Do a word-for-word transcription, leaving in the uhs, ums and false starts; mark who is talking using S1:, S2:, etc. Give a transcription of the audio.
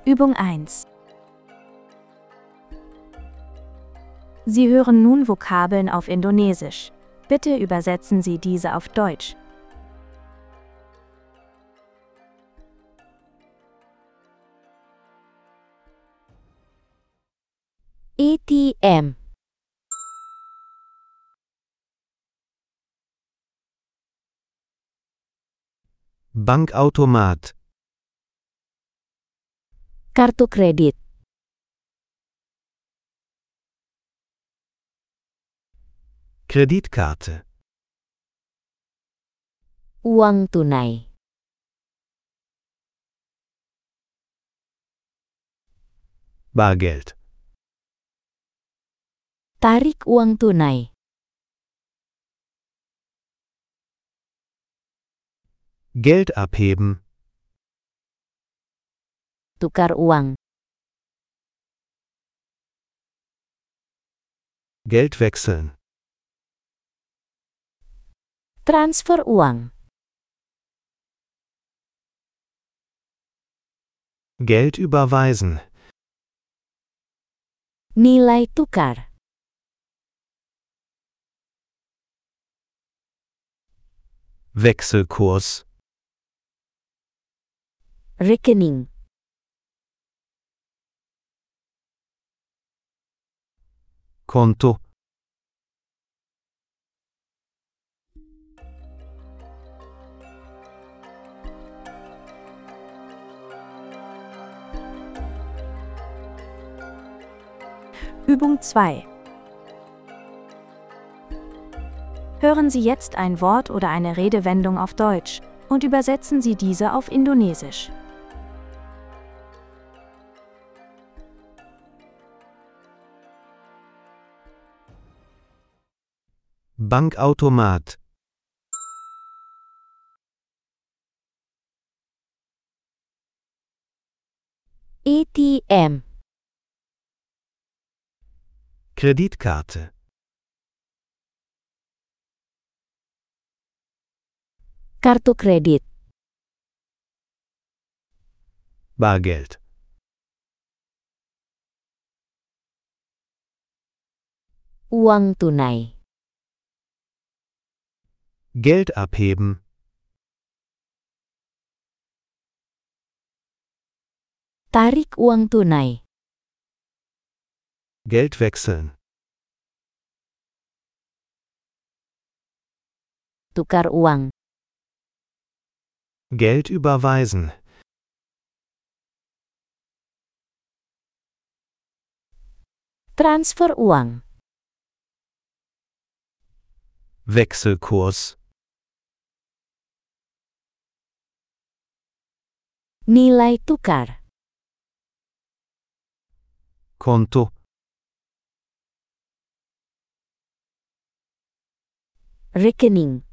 S1: Übung eins. Sie hören nun Vokabeln auf Indonesisch. Bitte übersetzen Sie diese auf Deutsch.
S2: A T M,
S3: Bankautomat,
S2: kartu kredit,
S3: Kreditkarte,
S2: uang tunai,
S3: Bargeld,
S2: tarik uang tunai,
S3: Geld abheben,
S2: tukar uang,
S3: Geld wechseln,
S2: transfer uang,
S3: Geld überweisen,
S2: nilai tukar,
S3: Wechselkurs,
S2: rekening,
S3: Konto,
S1: Übung zwei. Hören Sie jetzt ein Wort oder eine Redewendung auf Deutsch und übersetzen Sie diese auf Indonesisch.
S3: Bankautomat,
S2: A T M,
S3: Kreditkarte,
S2: kartu kredit,
S3: Bargeld,
S2: uang tunai,
S3: Geld abheben,
S2: tarik uang tunai,
S3: Geld wechseln,
S2: tukar uang,
S3: Geld überweisen,
S2: transfer uang,
S3: Wechselkurs,
S2: nilai tukar,
S3: Konto,
S2: rekening,